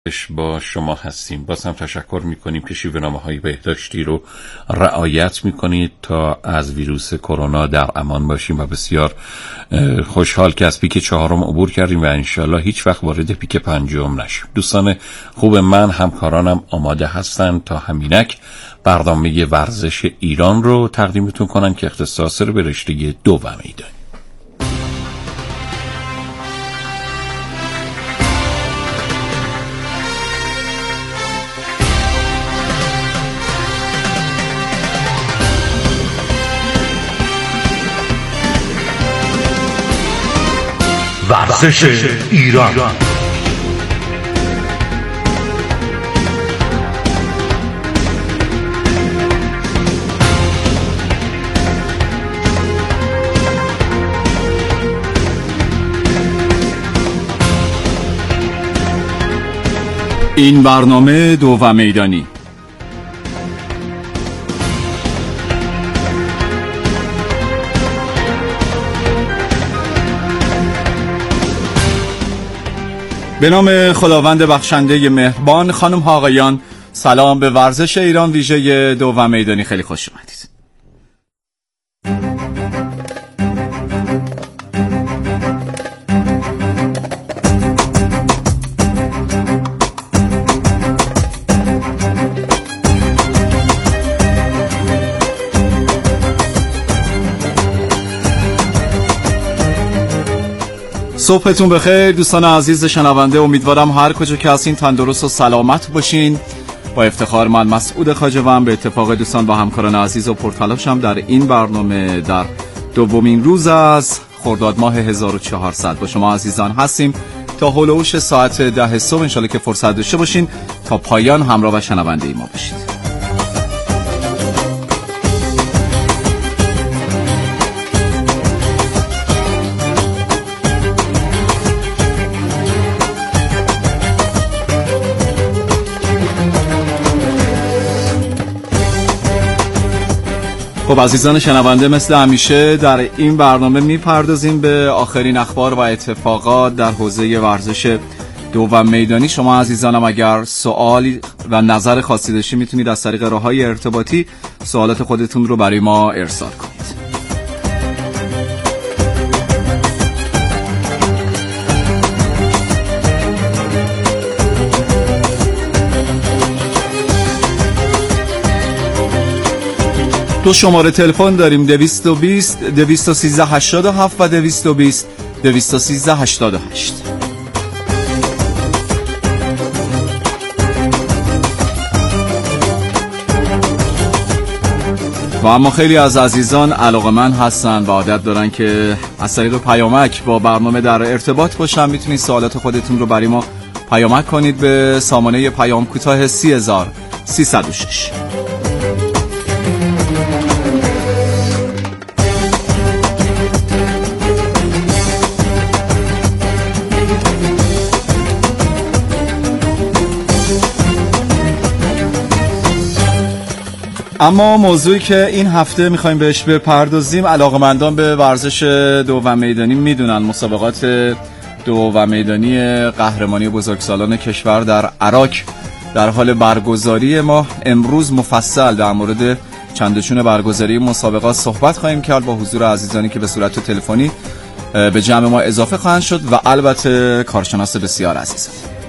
با شما هستیم. باز هم تشکر میکنیم که شیوه‌نامه‌های بهداشتی رو رعایت میکنید تا از ویروس کرونا در امان باشیم و بسیار خوشحال که از پیک 4 عبور کردیم و انشالله هیچ وقت وارد پیک 5 نشیم. دوستان خوب من، همکارانم آماده هستند تا همینک برنامه ورزش ایران رو تقدیمتون کنن که اختصاص رو به رشته 2 میدانی. ورزش ایران. این برنامه 2 میدانی. به نام خداوند بخشنده مهربان. خانم ها آقایان، سلام. به ورزش ایران ویژه 2 میدانی خیلی خوش اومدید. صبحتون بخیر دوستان عزیز شنونده. امیدوارم هر کجا که هستین تندرست و سلامت باشین. با افتخار من مسعود خواجه‌ام به اتفاق دوستان و همکاران عزیز و پرتلاشم در این برنامه در دومین روز از خرداد ماه 1400 با شما عزیزان هستیم تا هولوش ساعت 10 صبح. انشالله که فرصت داشته باشین تا پایان همراه و شنونده ای ما باشید. خب عزیزان شنونده، مثل همیشه در این برنامه میپردازیم به آخرین اخبار و اتفاقات در حوزه ورزش 2 میدانی. شما عزیزانم اگر سوالی و نظر خاصی داشتید میتونید از طریق راههای ارتباطی سوالات خودتون رو برای ما ارسال کنید. دو شماره تلفن داریم، 220 213 87 و 220 213 88. و اما خیلی از عزیزان علاقه‌مند هستن و عادت دارن که از طریق پیامک با برنامه در ارتباط باشن. میتونید سوالات خودتون رو برای ما پیامک کنید به سامانه پیام کوتاه 30306. اما موضوعی که این هفته میخوایم بهش بپردازیم، علاقه‌مندان به ورزش 2 میدانی میدونن مسابقات 2 میدانی قهرمانی بزرگسالان کشور در عراق در حال برگزاری. ما امروز مفصل در مورد چندچون برگزاری مسابقات صحبت خواهیم کرد با حضور عزیزانی که به صورت تلفنی به جمع ما اضافه خواهند شد و البته کارشناس بسیار عزیز.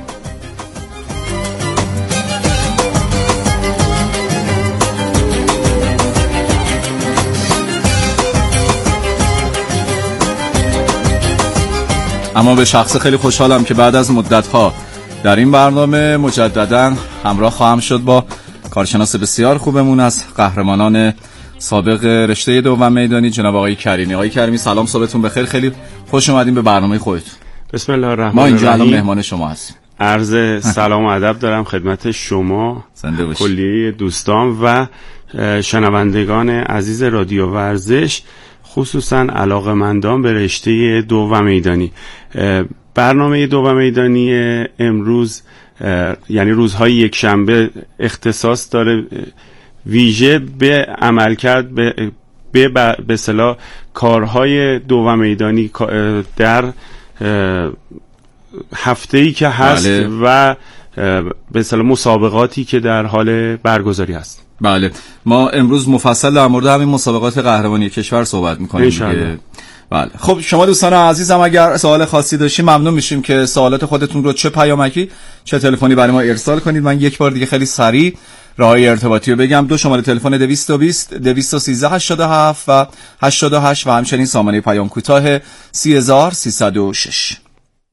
اما به شخص خیلی خوشحالم که بعد از مدت‌ها در این برنامه مجدداً همراه خواهم شد با کارشناس بسیار خوبمون از قهرمانان سابق رشته 2 میدانی، جناب آقای کریمی. آقای کریمی سلام، صبحتون بخیر. خیلی خوش اومدین به برنامه خودتون. بسم الله الرحمن الرحیم. ما اینجا الان مهمان شما هستیم. عرض سلام و ادب دارم خدمت شما، کلیه دوستان و شنوندگان عزیز رادیو ورزش، خصوصا علاقه‌مندان به رشته 2 میدانی. برنامه 2 میدانی امروز یعنی روزهای یک شنبه اختصاص داره ویژه به عملکرد به اصطلاح کارهای 2 میدانی در هفته‌ای که هست. بله. و به اصطلاح مسابقاتی که در حال برگزاری هست. بله، ما امروز مفصل در مورد همین مسابقات قهرمانی کشور صحبت می‌کنیم دیگه. بله، خب شما دوستان عزیزم اگر سوال خاصی داشتین ممنون میشیم که سوالات خودتون رو چه پیامکی چه تلفنی برای ما ارسال کنید. من یک بار دیگه خیلی سریع راههای ارتباطی رو بگم: 2 شماره تلفن 220 213 87 و 88 و همچنین سامانه پیام کوتاه 30306.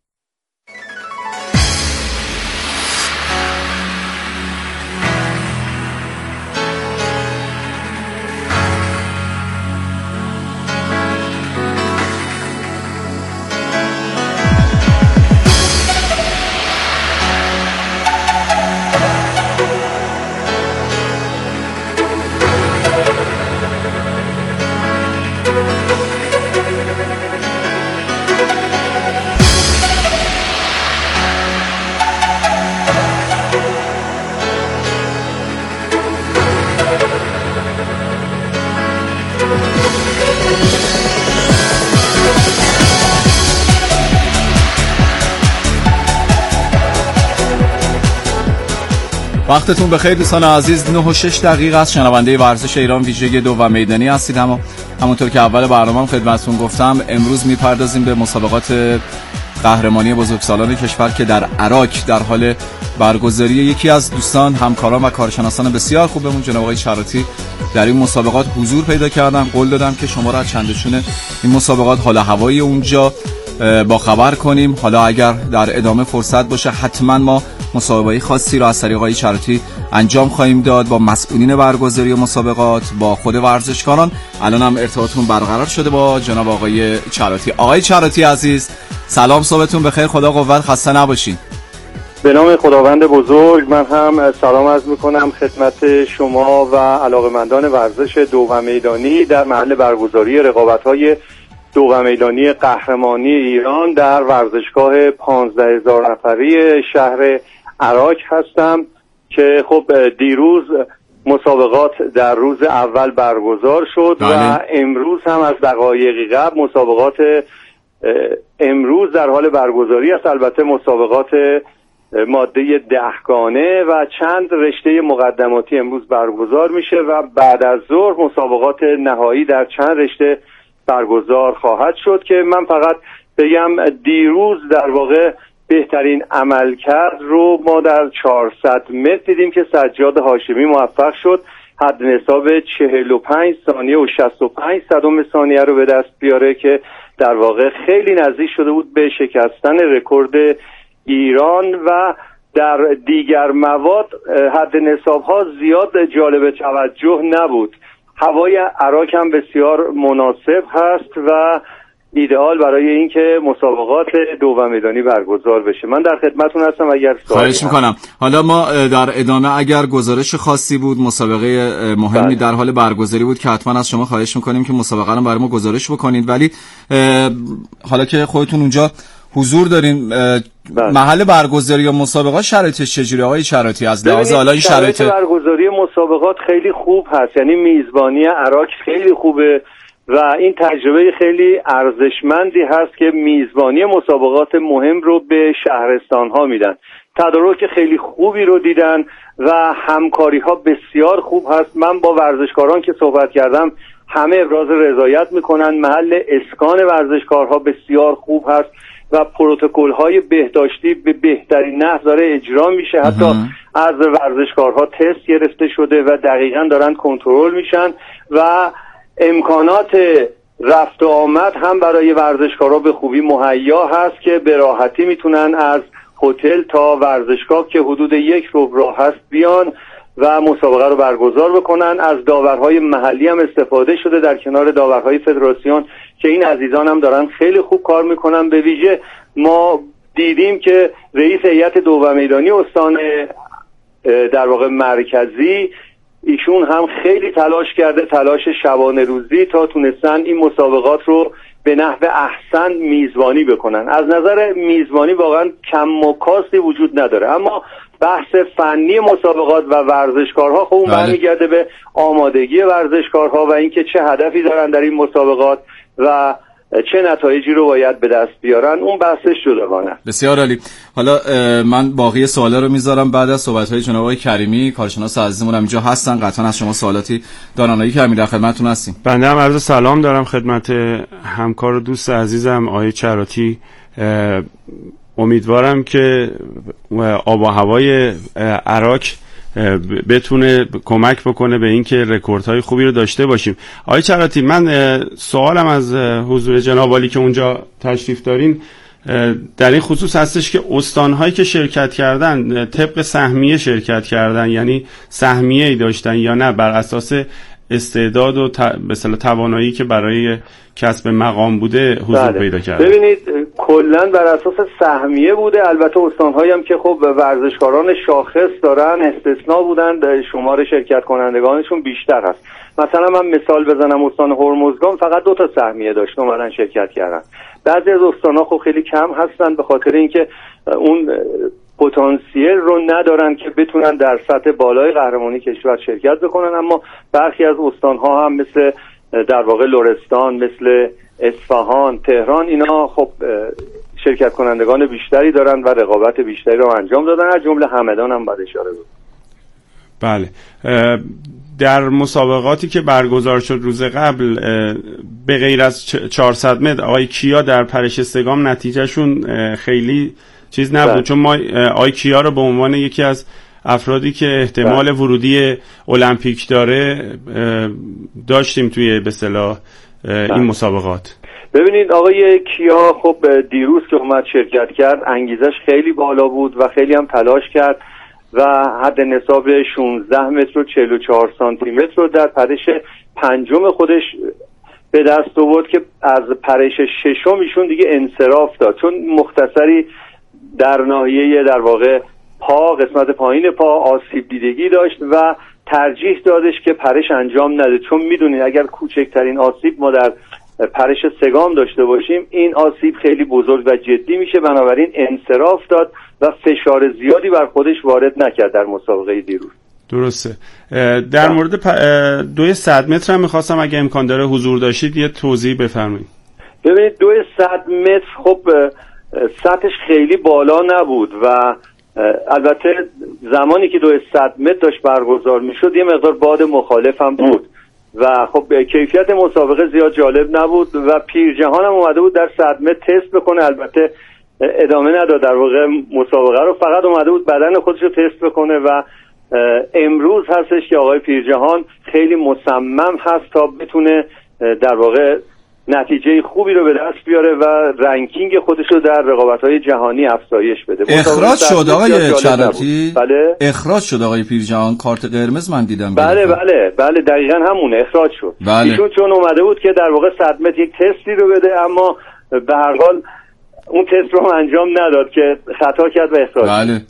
وقتتون بخیر دوستان عزیز. 9 و 6 دقیقه است. شنونده ورزش ایران ویژه 2 و میدانی هستید. همونطور که اول برنامه خدمتتون گفتم امروز میپردازیم به مسابقات قهرمانی بزرگسالان کشور که در عراق در حال برگزاری. یکی از دوستان، همکاران و کارشناسان بسیار خوبمون جناب آقای چراتی در این مسابقات حضور پیدا کردن. قول دادم که شما را از چندشون این مسابقات حال هوایی اونجا با خبر کنیم. حالا اگر در ادامه فرصت باشه حتما ما مسابقه خاصی را از طریق آقای چراتی انجام خواهیم داد با مسئولین برگزاری مسابقات، با خود ورزشکاران. الان هم ارتباطمون برقرار شده با جناب آقای چراتی. آقای چراتی عزیز سلام، صبحتون بخیر، خدا قوت، خسته نباشین. به نام خداوند بزرگ من هم سلام عرض میکنم خدمت شما و علاقه‌مندان ورزش 2 و میدانی در محل برگزاری رقابت‌های 2 و میدانی قهرمانی ایران در ورزشگاه 15,000 نفری شهر عراق هستم که خب دیروز مسابقات در روز اول برگزار شد و امروز هم از دقایقی قبل مسابقات امروز در حال برگزاری است. البته مسابقات ماده 10 گانه و چند رشته مقدماتی امروز برگزار میشه و بعد از ظهر مسابقات نهایی در چند رشته برگزار خواهد شد که من فقط بگم دیروز در واقع بهترین عملکرد رو ما در 400 متر دیدیم که سجاد هاشمی موفق شد حد نصاب 45 ثانیه و 65 صدم ثانیه رو به دست بیاره که در واقع خیلی نزدیک شده بود به شکستن رکورد ایران و در دیگر مواد حد نصاب ها زیاد جالب توجه نبود. هوای عراق هم بسیار مناسب هست و ایدئال برای اینکه مسابقات 2 و میدانی برگزار بشه. من در خدمتتون هستم اگر خواهش میکنم. حالا ما در ادامه اگر گزارش خاصی بود، مسابقه مهمی در حال برگزاری بود که حتما از شما خواهش میکنیم که مسابقه رو برای ما گزارش بکنید، ولی حالا که خودتون اونجا حضور دارین محل برگزاری یا مسابقات شرایطش چجوری آقای چراتی؟ از لحاظ حالا این شرایط برگزاری مسابقات خیلی خوب هست، یعنی میزبانی عراق خیلی خوبه و این تجربه خیلی ارزشمندی هست که میزبانی مسابقات مهم رو به شهرستان ها میدن. تدارک خیلی خوبی رو دیدن و همکاری ها بسیار خوب هست. من با ورزشکاران که صحبت کردم همه ابراز رضایت میکنن. محل اسکان ورزشکارها بسیار خوب هست و پروتکل های بهداشتی به بهترین نحو داره اجرا میشه. حتی از ورزشکارها تست گرفته شده و دقیقاً دارن کنترل میشن و امکانات رفت و آمد هم برای ورزشکارها به خوبی مهیا هست که به راحتی میتونن از هتل تا ورزشگاه که حدود 1 ربع راه هست بیان و مسابقه رو برگزار بکنن. از داورهای محلی هم استفاده شده در کنار داورهای فدراسیون که این عزیزان هم دارن خیلی خوب کار میکنن. به ویژه ما دیدیم که رئیس هیئت 2 و میدانی استان در واقع مرکزی ایشون هم خیلی تلاش کرده، تلاش شبانه روزی تا تونستن این مسابقات رو به نحو احسن میزبانی بکنن. از نظر میزبانی واقعا کم و کاستی وجود نداره، اما بحث فنی مسابقات و ورزشکارها خب اون برمیگرده به آمادگی ورزشکارها و اینکه چه هدفی دارن در این مسابقات و چه نتایجی رو باید به دست بیارن، اون بحثش جداگانه. بسیار عالی. حالا من باقی سوالا رو میذارم بعد از صحبت‌های جناب آقای کریمی، کارشناس عزیزمون هم اینجا هستن، قطعا از شما سوالاتی دارن. کریمی در خدمتتون هستیم. بنده هم عرض سلام دارم خدمت همکار و دوست عزیزم آقای چراتی. امیدوارم که آب و هوای عراق بتونه کمک بکنه به این که رکوردهای خوبی رو داشته باشیم. آقای چراتی، من سوالم از حضور جناب عالی که اونجا تشریف دارین در این خصوص هستش که استانهایی که شرکت کردن طبق سهمیه شرکت کردن، یعنی سهمیه‌ای داشتن یا نه بر اساس استعداد و مثلا توانایی که برای کسب مقام بوده حضور پیدا کرده؟ ببینید کلا بر اساس سهمیه بوده. البته استان‌هایی هم که خب ورزشکاران شاخص دارن استثناء بودن، شمار شرکت کنندگانشون بیشتر هست. مثلا من مثال بزنم، استان هرمزگان فقط 2 تا سهمیه داشت اومدن شرکت کردن. بعضی از استان‌ها خب خیلی کم هستن به خاطر اینکه اون پتانسیل رو ندارن که بتونن در سطح بالای قهرمانی کشور شرکت بکنن. اما برخی از استان‌ها هم مثل در واقع لرستان، مثل اصفهان، تهران، اینا خب شرکت کنندگان بیشتری دارن و رقابت بیشتری رو انجام دادن، از جمله همدان هم باید اشاره بود. بله. در مسابقاتی که برگزار شد روز قبل به غیر از 400 متر آقای کیا در پرش سگام نتیجهشون خیلی چیز نبود، چون ما آقای کیا رو به عنوان یکی از افرادی که احتمال ورودی المپیک داره داشتیم توی به اصطلاح این مسابقات. ببینید آقای کیا خب دیروز که اومد شرکت کرد انگیزش خیلی بالا بود و خیلی هم تلاش کرد و حد نصاب 16 متر و 44 سانتی متر رو در پرش پنجم خودش به دست آورد که از پرش ششم ایشون دیگه انصراف داد، چون مختصری در ناحیه در واقع پا، قسمت پایین پا آسیب دیدگی داشت و ترجیح دادش که پرش انجام نده، چون میدونید اگر کوچکترین آسیب ما در پرش سگام داشته باشیم این آسیب خیلی بزرگ و جدی میشه، بنابراین انصراف داد و فشار زیادی بر خودش وارد نکرد در مسابقه دیروز. درسته. در مورد 200 متر هم میخواستم اگه امکان داره حضور داشتید یه توضیح بفرمایید. ببینید 200 متر خب سطحش خیلی بالا نبود و البته زمانی که 200 متر داشت برگزار میشد یه مقدار باد مخالف هم بود و خب کیفیت مسابقه زیاد جالب نبود و پیرجهان هم اومده بود در 100 متر تست بکنه، البته ادامه نداد در واقع مسابقه رو، فقط اومده بود بدن خودش رو تست بکنه و امروز هستش که آقای پیرجهان خیلی مصمم هست تا بتونه در واقع نتیجه خوبی رو به دست بیاره و رنکینگ خودش رو در رقابت‌های جهانی افزایش بده. اخراج شد آقای چراتی؟ بله اخراج شد آقای پیرجهان، کارت قرمز من دیدم. بله دقیقاً همونه، اخراج شد. بله. ایشون چون اومده بود که در واقع 100 متر یک تستی رو بده اما به هر حال اون تست رو انجام نداد که خطا کرد و اخراج. بله.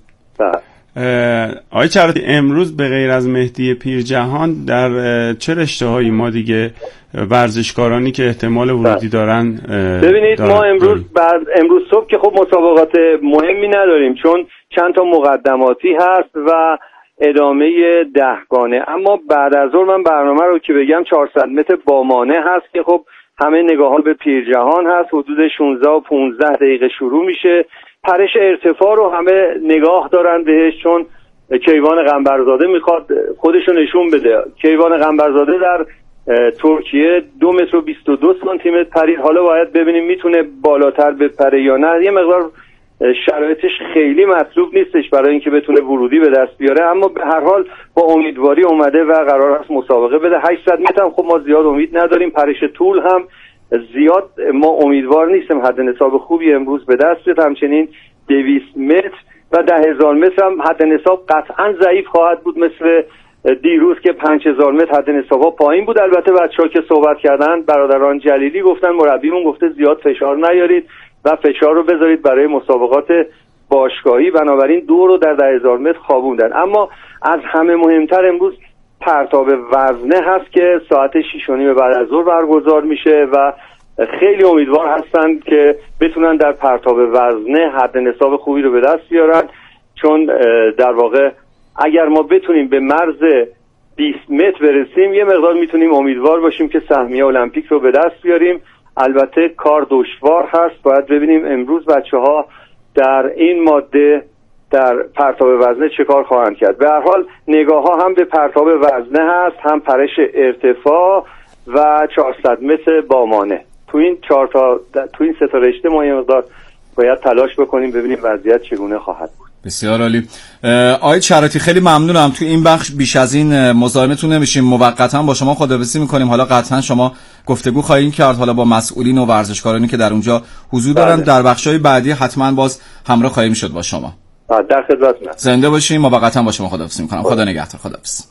آقای چراتی، امروز به غیر از مهدی پیرجهان در چه رشته‌هایی ما دیگه ورزشکارانی که احتمال ورودی دارن ببینید ما امروز صبح که خب مسابقات مهمی نداریم چون چند تا مقدماتی هست و ادامه 10 گانه، اما بعد از ظهر من برنامه رو که بگم 400 متر با مانع هست که خب همه نگاهان به پیرجهان هست، حدود 16 و 15 دقیقه شروع میشه. پرش ارتفاع رو همه نگاه دارن بهش چون کیوان قنبرزاده میخواد خودشو نشون بده. کیوان قنبرزاده در ترکیه 2 متر و 22 سانتی متر پرید، حالا باید ببینیم میتونه بالاتر بپره یا نه. یه مقدار شرایطش خیلی مطلوب نیستش برای اینکه بتونه ورودی به دست بیاره، اما به هر حال با امیدواری اومده و قرار است مسابقه بده. 800 متر هم خب ما زیاد امید نداریم، پرش طول هم زیاد ما امیدوار نیستیم حد نصاب خوبی امروز به دست بیاد. همچنین 200 متر و 10,000 متر هم حد نصاب قطعا ضعیف خواهد بود مثل دیروز که 5000 متر حد نصاب‌ها پایین بود. البته بچه‌ها که صحبت کردن برادران جلیلی گفتن مربیمون گفته زیاد فشار نیارید و فشار رو بذارید برای مسابقات باشگاهی، بنابراین دو رو در 10,000 متر خوابوندن. اما از همه مهمتر امروز پرتاب وزنه هست که ساعت 6:30 بعد از ظهر برگزار میشه و خیلی امیدوار هستن که بتونن در پرتاب وزنه حد نصاب خوبی رو به دست بیارن، چون در واقع اگر ما بتونیم به مرز 20 متر برسیم یه مقدار میتونیم امیدوار باشیم که سهمیه المپیک رو به دست بیاریم. البته کار دشوار هست، باید ببینیم امروز بچه‌ها در این ماده در پرتاب وزنه چه کار خواهند کرد. به هر حال نگاه ها هم به پرتاب وزنه هست، هم پرش ارتفاع و 400 متر بامانه. تو این 3 تا رشته ما یه مقدار باید تلاش بکنیم ببینیم وضعیت چگونه خواهد بود. بسیار عالی. آقای شراطی خیلی ممنونم. تو این بخش بیش از این مزاحمتون نمیشیم، موقتا با شما خداحافظی میکنیم. حالا قطعا شما گفتگو خواهیم کرد حالا با مسئولین و ورزشکارانی که در اونجا حضور دارن. در بخش‌های بعدی حتما باز همراه خواهیم شد با شما. در خدمتتونم. زنده باشیم. موقتا با شما خداحافظی میکنم. خدا نگهدار. خداحافظ.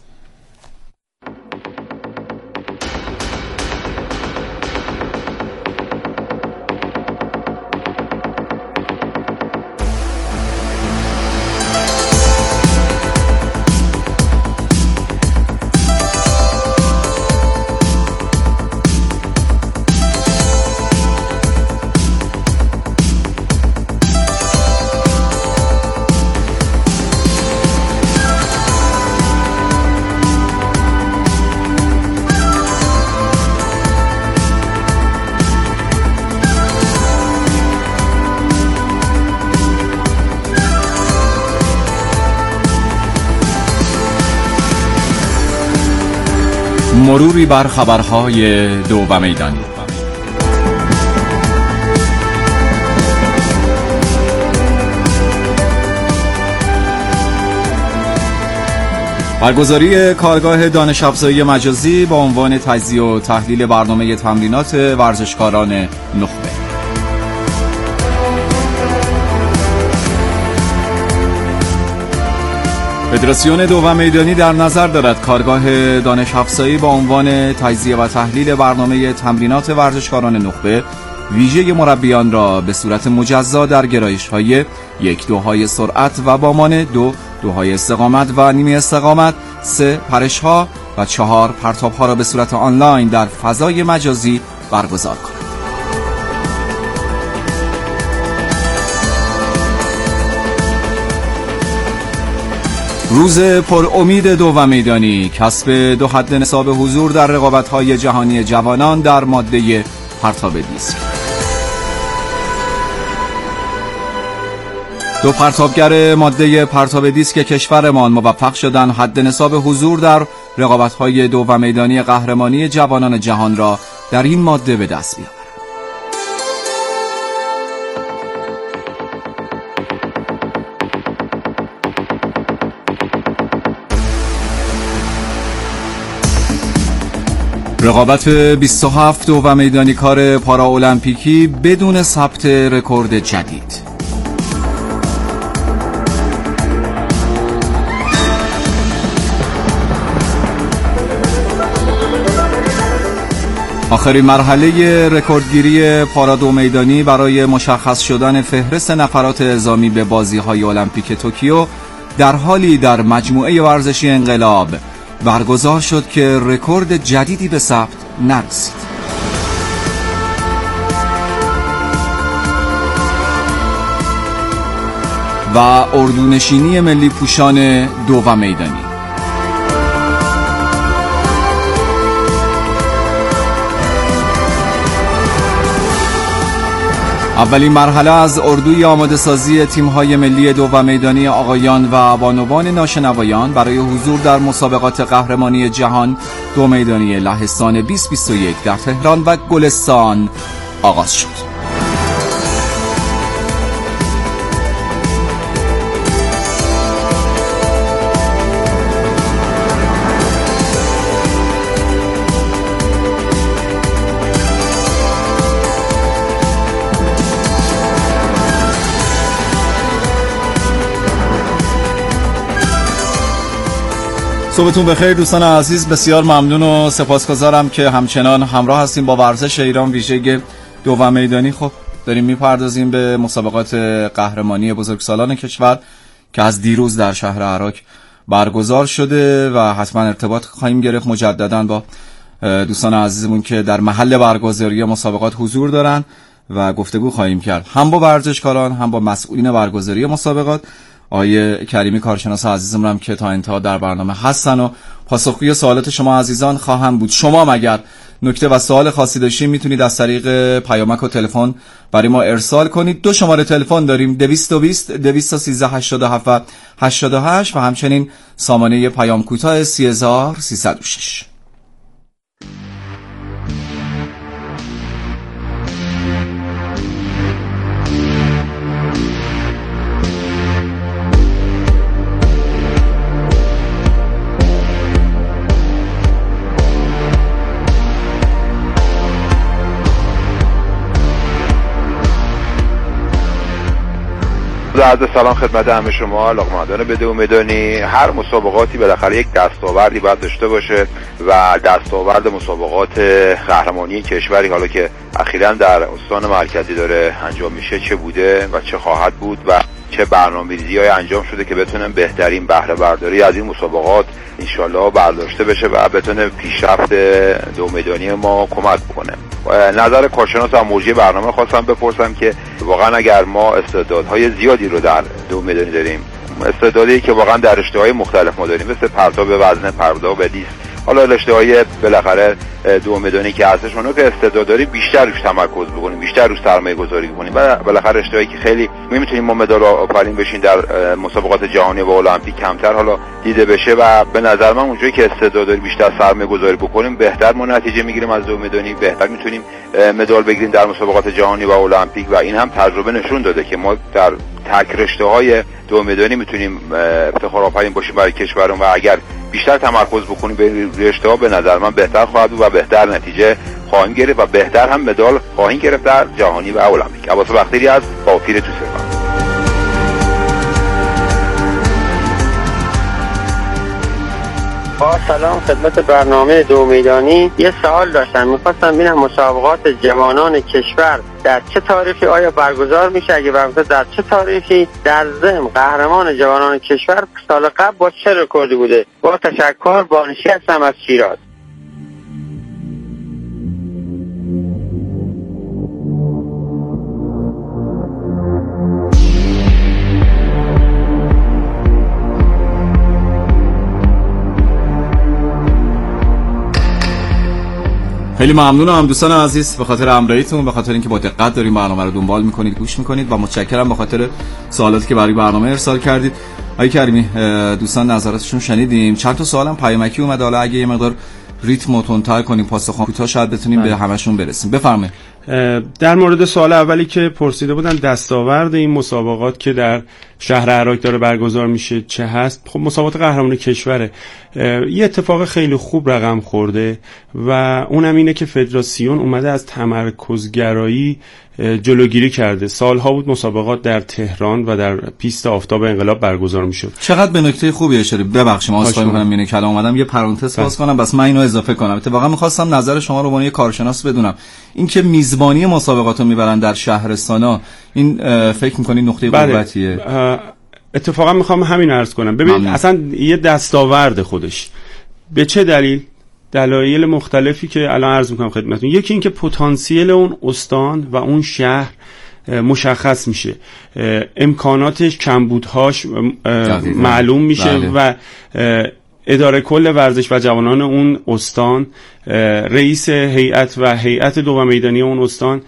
مروری بر خبرهای دو و میدانی. برگزاری کارگاه دانش افزایی مجازی با عنوان تجزیه و تحلیل برنامه تمرینات ورزشکاران نخبه. فدراسیون دو و میدانی در نظر دارد کارگاه دانش افزایی با عنوان تجزیه و تحلیل برنامه تمرینات ورزشکاران نخبه ویژه مربیان را به صورت مجزا در گرایش‌های 1-2 سرعت و بامان، 2-2 استقامت و نیمه استقامت، 3 پرش‌ها و 4 پرتاب‌ها را به صورت آنلاین در فضای مجازی برگزار کند. روز پر امید دو و میدانی، کسب 2 حد نصاب حضور در رقابت‌های جهانی جوانان در ماده پرتاب دیسک. 2 پرتابگر ماده پرتاب دیسک کشورمان موفق شدند حد نصاب حضور در رقابت‌های دو و میدانی قهرمانی جوانان جهان را در این ماده به دست بیاورند. رقابت 27 دو و میدانی کار پارا المپیکی بدون ثبت رکورد جدید. آخرین مرحله رکوردگیری پارا دو میدانی برای مشخص شدن فهرست نفرات اعزامی به بازی‌های المپیک توکیو در حالی در مجموعه ورزشی انقلاب برگزار شد که رکورد جدیدی به ثبت نرسید. و اردونشینی ملی پوشان دو و میدانی. اولین مرحله از اردوی آماده سازی تیم‌های ملی دو و میدانی آقایان و بانوان ناشنوایان برای حضور در مسابقات قهرمانی جهان دو میدانی لهستان 2021 در تهران و گلستان آغاز شد. صبحتون بخیر دوستان عزیز، بسیار ممنون و سپاسگزارم که همچنان همراه هستیم با ورزش ایران ویژه دو و میدانی. خب داریم میپردازیم به مسابقات قهرمانی بزرگسالان کشور که از دیروز در شهر عراق برگزار شده و حتما ارتباط خواهیم گرفت مجددا با دوستان عزیزمون که در محل برگزاری مسابقات حضور دارن و گفتگو خواهیم کرد هم با ورزشکاران هم با مسئولین برگزاری مسابقات. آقای کریمی کارشناس عزیزم هم که تا انتها در برنامه هستن و پاسخگوی سوالات شما عزیزان خواهم بود. شما مگر نکته و سوال خاصی داشتین میتونید از طریق پیامک و تلفن برای ما ارسال کنید. 2 شماره تلفن داریم، 220 213 87 88 و همچنین سامانه پیام کوتاه 30306. عرض سلام خدمت همه شما علاقه‌مندان بدون میدانی. هر مسابقاتی بالاخره یک دستاوردی باید داشته باشه و دستاورد مسابقات قهرمانی کشوری حالا که اخیراً در استان مرکزی داره انجام میشه چه بوده و چه خواهد بود و چه برنامه‌ریزی‌های انجام شده که بتونن بهترین بهره برداری از این مسابقات انشالله برداشته بشه و بتونه پیشرفت دو میدانی ما کمک بکنه. نظر کارشناس و مرجع برنامه خواستم بپرسم که واقعا اگر ما استعدادهای زیادی رو در دو میدانی داریم، استعدادی که واقعا در رشته‌های مختلف ما داریم مثل پرتاب وزنه، پرتاب دیس، حالا رشته‌های بالاخره دو میدانی که هستش اونو که استعداد داریم بیشتر روش تمرکز بکنیم، بیشتر روش سرمایه گذاری کنیم و بالاخره رشته‌هایی که خیلی میتونیم ما مدال آفرین بشین در مسابقات جهانی و المپیک کمتر حالا دیده بشه و به نظر من اونجایی که استعداد داریم بیشتر سرمایه گذاری بکنیم بهتر ما نتیجه میگیریم از دو میدانی، بهتر میتونیم مدال بگیریم در مسابقات جهانی و المپیک و این هم تجربه نشون داده که ما در تک رشته‌های دو میدانی میتونیم افتخار آفرین باشیم برای کشورمون و اگر بیشتر تمرکز بکنیم به رشته‌ها به نظر من بهتر خواهد بود و بهتر نتیجه خواهیم گرفت و بهتر هم مدال خواهیم گرفت در جهانی و المپیک. عباس بختیاری از بافیر توسعه. با سلام خدمت برنامه دو میدانی. یه سوال داشتم، میخواستم ببینم مسابقات جوانان کشور در چه تاریخی آیا برگزار میشه؟ اگه برگزار در چه تاریخی؟ در ضمن قهرمان جوانان کشور سال قبل با چه رکوردی بوده؟ با تشکر، بانشی هستم از شیراز. خیلی ممنونم دوستان عزیز به خاطر همراهیتون، به خاطر اینکه با دقت دارین برنامه رو دنبال میکنید، گوش میکنید و متشکرم به خاطر سوالاتی که برای برنامه ارسال کردید. آقای کریمی دوستان نظراتشون شنیدیم، چند تا سوالم پیامکی اومد، حالا اگه یه مقدار ریتم رو تندتر کنیم پاسخ کوتاه شاید بتونیم به همشون برسیم. بفرمایید. در مورد سوال اولی که پرسیده بودن دستاورد این مسابقات که در شهر عراق داره برگزار میشه چه هست؟ خب مسابقات قهرمانی کشوره. یه اتفاق خیلی خوب رقم خورده و اونم اینه که فدراسیون اومده از تمرکزگرایی جلوگیری کرده. سالها بود مسابقات در تهران و در پیست آفتاب انقلاب برگزار میشد. چقدر به نکته خوبی اشاره. ببخشید ما عذرخواهی می‌کنم اینه کلام اومدم یه پرانتز باز کنم، بس من اینو اضافه کنم. اتفاقا می‌خواستم نظر شما رو به عنوان کارشناس بدونم. اینکه میزبانی مسابقات رو میبرن در شهرستانا، این فکر می‌کنید نقطه قوتیه؟ اتفاقا می‌خوام همین عرض کنم. ببین اصلا یه دستاورد خودش به چه دلیل؟ دلایل مختلفی که الان عرض میکنم خدمتتون. یکی این که پتانسیل اون استان و اون شهر مشخص میشه، امکاناتش، کمبودهاش معلوم میشه و اداره کل ورزش و جوانان اون استان، رئیس هیئت و هیئت دو میدانی اون استان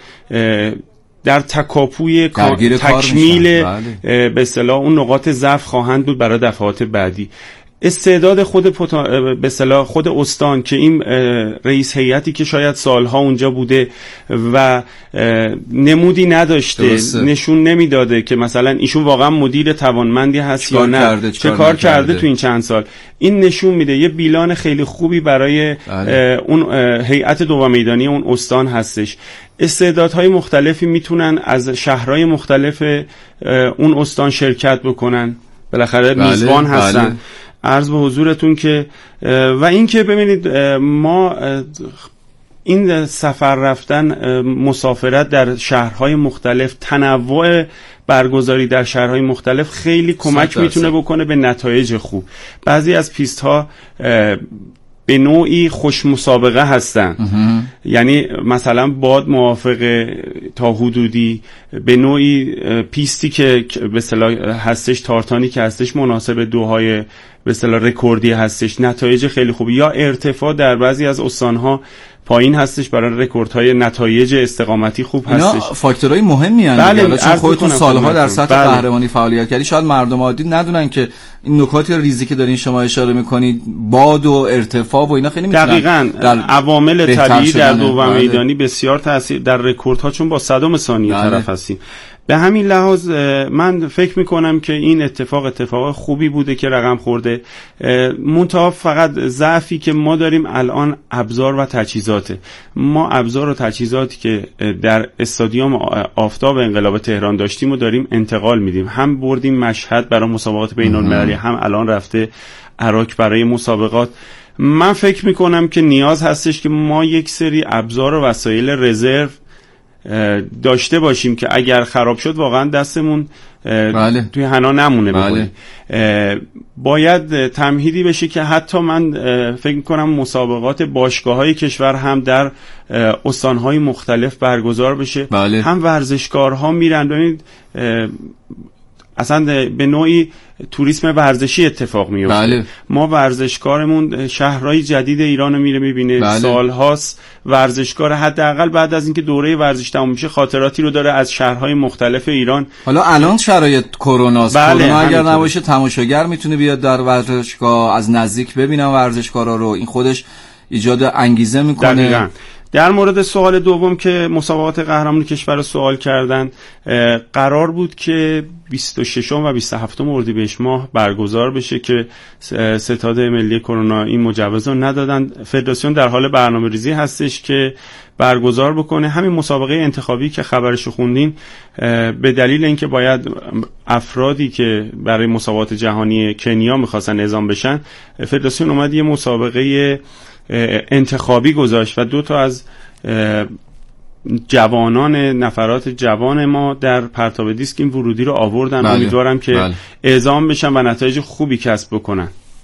در تکاپوی تکمیل به اصطلاح اون نقاط ضعف خواهند بود برای دفعات بعدی. استعداد به اصطلاح خود استان که این رئیس هیئتی که شاید سالها اونجا بوده و نمودی نداشته، نشون نمیداده که مثلا ایشون واقعا مدیر توانمندی هست یا نه، چه کار کرده تو این چند سال، این نشون میده یه بیلان خیلی خوبی برای اون هیئت دو میدانی اون استان هستش. استعدادهای مختلفی میتونن از شهرهای مختلف اون استان شرکت بکنن، بالاخره میزبان هستن. عرض به حضورتون که و این که ببینید ما این سفر رفتن، مسافرت در شهرهای مختلف، تنوع برگزاری در شهرهای مختلف خیلی کمک میتونه بکنه به نتایج خوب. بعضی از پیست ها به نوعی خوش مسابقه هستن، یعنی مثلا باد موافقه تا حدودی، به نوعی پیستی که به اصطلاح هستش، تارتانی که هستش مناسب دوهای به اصطلاح رکوردی هستش، نتایج خیلی خوبی، یا ارتفاع در بعضی از استان‌ها پایین هستش برای رکوردهای نتایج استقامتی خوب هستش. اینا فاکتورهای مهمی هستند. بله، چون خودتون سالها در سطح بله. قهرمانی فعالیت کردید، شاید مردم عادی ندونن که این نکات ریزی که دارین شما اشاره میکنید، باد و ارتفاع و اینا خیلی میتونن دقیقاً عوامل طبیعی در دوم میدانی بسیار تاثیر در رکوردها، چون با صدم ثانیه طرف هستیم. به همین لحاظ من فکر میکنم که این اتفاق خوبی بوده که رقم خورده. منتها فقط ضعفی که ما داریم الان ابزار و تجهیزاته. ما ابزار و تجهیزاتی که در استادیوم آفتاب انقلاب تهران داشتیم و داریم انتقال میدیم. هم بردیم مشهد برای مسابقات بین‌المللی، هم الان رفته عراق برای مسابقات. من فکر میکنم که نیاز هستش که ما یک سری ابزار و وسایل رزرو داشته باشیم که اگر خراب شد واقعا دستمون بله. توی حنا نمونه. بله. باید تمهیدی بشه که حتی من فکر میکنم مسابقات باشگاه‌های کشور هم در استان‌های مختلف برگزار بشه. بله. هم ورزشکارها میرن، ببینید اصلا به نوعی توریسم ورزشی اتفاق میفته. بله. ما ورزشکارمون شهرهای جدید ایران رو میره میبینه. بله. سالهاست ورزشکار حداقل بعد از اینکه دوره ورزش تموم میشه خاطراتی رو داره از شهرهای مختلف ایران. حالا الان شرایط کروناست. بله، کرونا اگر نباشه تماشاگر میتونه بیاد در ورزشگاه از نزدیک ببینه ورزشکارا رو، این خودش ایجاد انگیزه میکنه. دقیقاً. در مورد سوال دوم که مسابقات قهرمانی کشور رو سوال کردن، قرار بود که 26 و 27 اردیبهشت ماه برگزار بشه که ستاد ملی کرونا این مجوز رو ندادن. فدراسیون در حال برنامه‌ریزی هستش که برگزار بکنه. همین مسابقه انتخابی که خبرش خوندین به دلیل اینکه باید افرادی که برای مسابقات جهانی کنیا می‌خواستن اعزام بشن، فدراسیون اومد یه مسابقه انتخابی گذاشت و 2 تا از نفرات جوان ما در پرتاب دیسک این ورودی رو آوردن. بله. امیدوارم که اعزام بشن و نتایج خوبی کسب بکنن.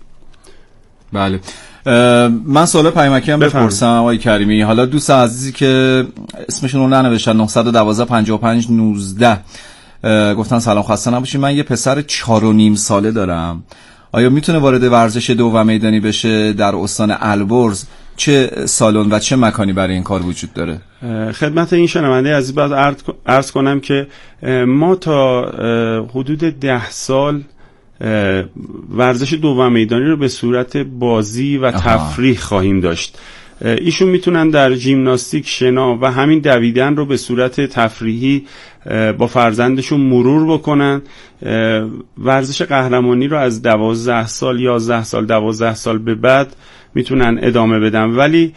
بله. من سوال پیامکی هم بپرسم آقای کریمی. حالا دوست عزیزی که اسمشون رو ننوشتن 912 55 19 گفتن سلام، خسته نباشید، من یه پسر 4.5 ساله دارم، آیا میتونه وارد ورزش دوم میدانی بشه؟ در استان البرز چه سالن و چه مکانی برای این کار وجود داره؟ خدمت این شنونده عزیز باید عرض کنم که ما تا حدود 10 سال ورزش دوم میدانی رو به صورت بازی و تفریح خواهیم داشت. ایشون میتونن در ژیمناستیک، شنا و همین دویدن رو به صورت تفریحی با فرزندشون مرور بکنن. ورزش قهرمانی رو از 12 سال 11 سال 12 سال به بعد میتونن ادامه بدن، ولی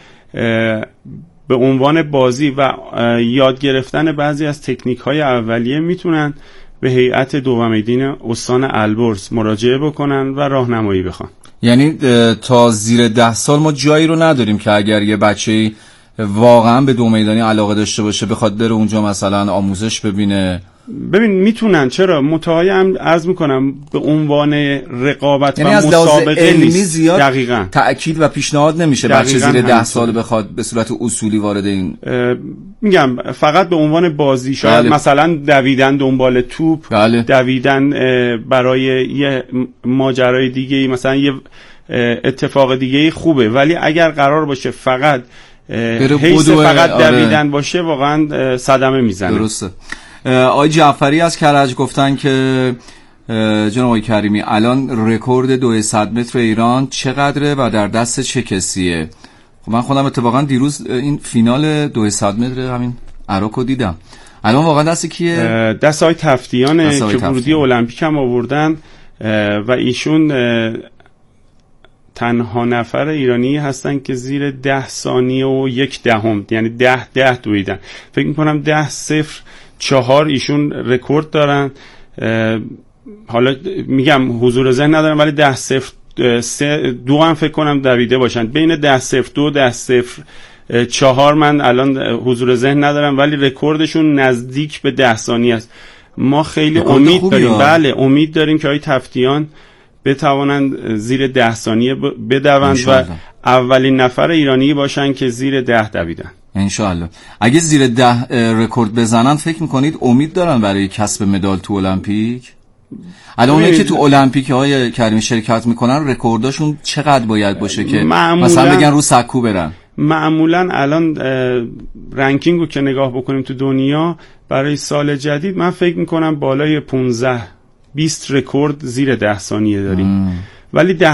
به عنوان بازی و یاد گرفتن بعضی از تکنیک های اولیه میتونن به هیئت دومیدین استان البرز مراجعه بکنن و راهنمایی بخوان. یعنی تا زیر 10 سال ما جایی رو نداریم که اگر یه بچه‌ای واقعا به دوم میدانی علاقه داشته باشه بخواد بره اونجا مثلا آموزش ببینه؟ ببین میتونن، چرا متعایم عرض میکنم به عنوان رقابت یعنی و مسابقه نیست. زیاد دقیقاً تأکید و پیشنهاد نمیشه بچه زیر 10 سال بخواد به صورت اصولی وارد این. میگم فقط به عنوان بازی، شاید بله. مثلا دویدن دنبال توپ، بله. دویدن برای یه ماجرای دیگه، مثلا یه اتفاق دیگه خوبه، ولی اگر قرار باشه فقط حیث فقط دویدن باشه واقعا صدمه میزنه. درسته. آقای جعفری از کرج گفتن که جناب آقای کریمی الان رکورد 200 متر ایران چقدره و در دست چه کسیه؟ خب من خودم اتفاقا دیروز این فینال 200 متر همین عراق رو دیدم. الان واقعا دست کیه؟ دست آقای تفتیانه که ورودی المپیک هم آوردن و ایشون تنها نفر ایرانی هستن که زیر 10 ثانیه و 1/10 یعنی 10 دویدن. فکر میکنم 10:04 ایشون رکورد دارن. حالا میگم حضور ذهن ندارم ولی 10:02 هم فکر کنم دویده باشن. بین 10:02 10:04 من الان حضور ذهن ندارم ولی رکوردشون نزدیک به 10 ثانیه است. ما خیلی امید داریم. بله امید داریم که آقای تفتیان بتوانند زیر 10 ثانیه بدوند و اولین نفر ایرانی باشن که زیر 10 دویدن انشاءالله. اگه زیر 10 رکورد بزنن فکر میکنید امید دارن برای کسب مدال تو المپیک؟ الان اونایی که تو المپیک های کریمی شرکت میکنن رکورداشون چقدر باید باشه که مثلا بگن رو سکو برن؟ معمولا الان رنکینگ رو که نگاه بکنیم تو دنیا برای سال جدید، من فکر میکنم بالای 15-20 رکورد زیر 10 ثانیه داریم، ولی